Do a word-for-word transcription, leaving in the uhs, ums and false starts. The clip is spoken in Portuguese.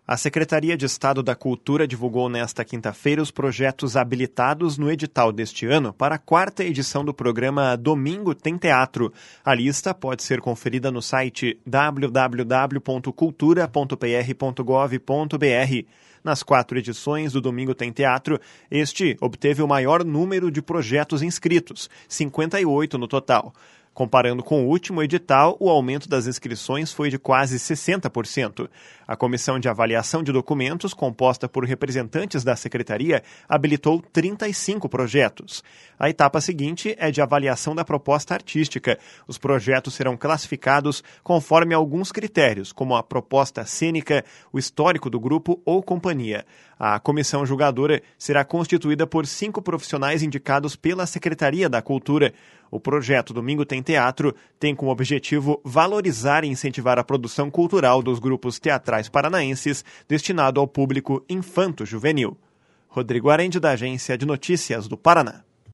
A Secretaria de Estado da Cultura divulgou nesta quinta-feira os projetos habilitados no edital deste ano para a quarta edição do programa Domingo Tem Teatro. A lista pode ser conferida no site w w w ponto cultura ponto p r ponto gov ponto b r. Nas quatro edições do Domingo Tem Teatro, este obteve o maior número de projetos inscritos, cinquenta e oito no total. Comparando com o último edital, o aumento das inscrições foi de quase sessenta por cento. A Comissão de Avaliação de Documentos, composta por representantes da Secretaria, habilitou trinta e cinco projetos. A etapa seguinte é de avaliação da proposta artística. Os projetos serão classificados conforme alguns critérios, como a proposta cênica, o histórico do grupo ou companhia. A comissão julgadora será constituída por cinco profissionais indicados pela Secretaria da Cultura. O projeto Domingo Tem Teatro tem como objetivo valorizar e incentivar a produção cultural dos grupos teatrais paranaenses destinado ao público infanto-juvenil. Rodrigo Arende, da Agência de Notícias do Paraná.